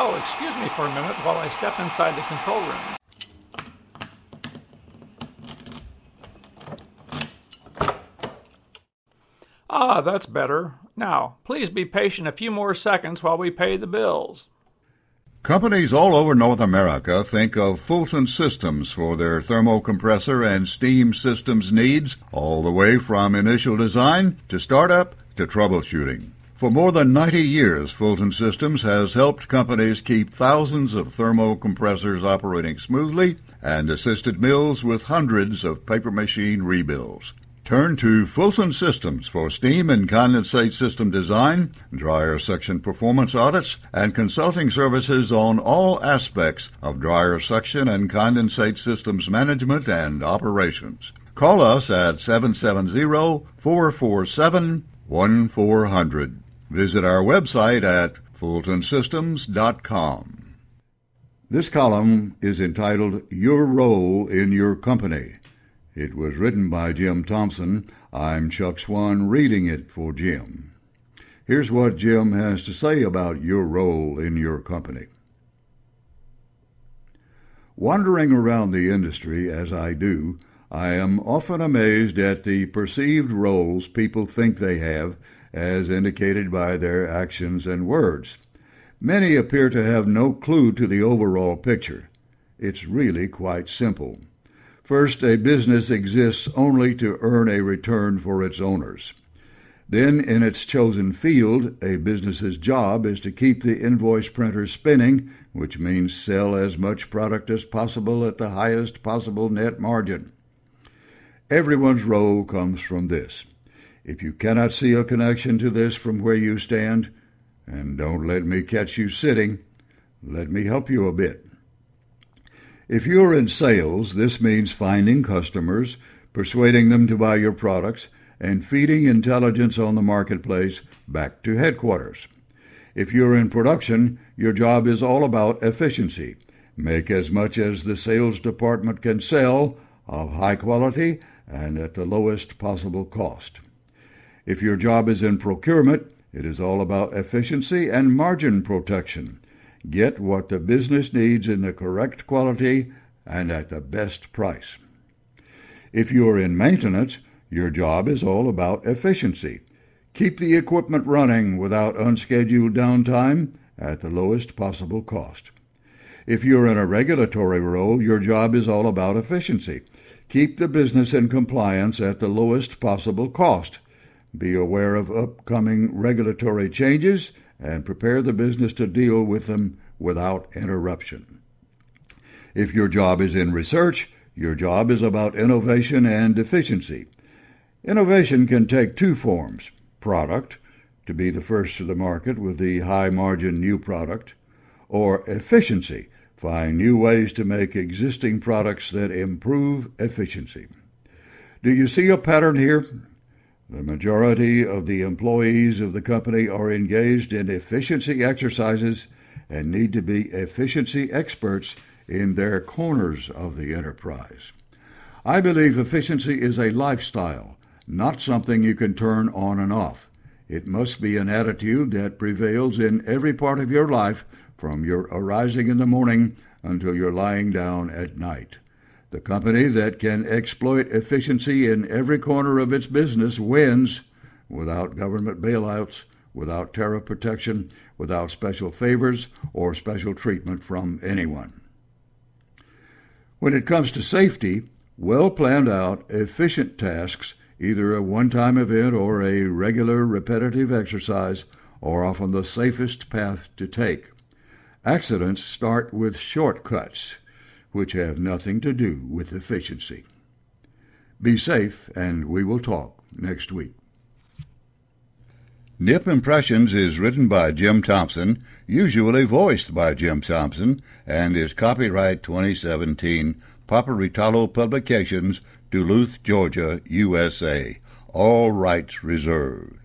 Oh, excuse me for a minute while I step inside the control room. Ah, that's better. Now, please be patient a few more seconds while we pay the bills. Companies all over North America think of Fulton Systems for their thermocompressor and steam systems needs, all the way from initial design to startup to troubleshooting. For more than 90 years, Fulton Systems has helped companies keep thousands of thermocompressors operating smoothly and assisted mills with hundreds of paper machine rebuilds. Turn to Fulton Systems for steam and condensate system design, dryer section performance audits, and consulting services on all aspects of dryer section and condensate systems management and operations. Call us at 770-447-1400. Visit our website at fultonsystems.com. This column is entitled Your Role in Your Company. It was written by Jim Thompson. I'm Chuck Swan reading it for Jim. Here's what Jim has to say about your role in your company. Wandering around the industry as I do, I am often amazed at the perceived roles people think they have, as indicated by their actions and words. Many appear to have no clue to the overall picture. It's really quite simple. First, a business exists only to earn a return for its owners. Then, in its chosen field, a business's job is to keep the invoice printer spinning, which means sell as much product as possible at the highest possible net margin. Everyone's role comes from this. If you cannot see a connection to this from where you stand, and don't let me catch you sitting, let me help you a bit. If you're in sales, this means finding customers, persuading them to buy your products, and feeding intelligence on the marketplace back to headquarters. If you're in production, your job is all about efficiency. Make as much as the sales department can sell, of high quality, and at the lowest possible cost. If your job is in procurement, it is all about efficiency and margin protection. Get what the business needs in the correct quality and at the best price. If you're in maintenance, your job is all about efficiency. Keep the equipment running without unscheduled downtime at the lowest possible cost. If you're in a regulatory role, your job is all about efficiency. Keep the business in compliance at the lowest possible cost. Be aware of upcoming regulatory changes and prepare the business to deal with them without interruption. If your job is in research, your job is about innovation and efficiency. Innovation can take two forms: product, to be the first to the market with the high-margin new product, or efficiency, find new ways to make existing products that improve efficiency. Do you see a pattern here? The majority of the employees of the company are engaged in efficiency exercises and need to be efficiency experts in their corners of the enterprise. I believe efficiency is a lifestyle, not something you can turn on and off. It must be an attitude that prevails in every part of your life, from your arising in the morning until you're lying down at night. The company that can exploit efficiency in every corner of its business wins, without government bailouts, without tariff protection, without special favors or special treatment from anyone. When it comes to safety, well-planned out, efficient tasks, either a one-time event or a regular repetitive exercise, are often the safest path to take. Accidents start with shortcuts, which have nothing to do with efficiency. Be safe, and we will talk next week. Nip Impressions is written by Jim Thompson, usually voiced by Jim Thompson, and is copyright 2017, Paparitalo Publications, Duluth, Georgia, USA. All rights reserved.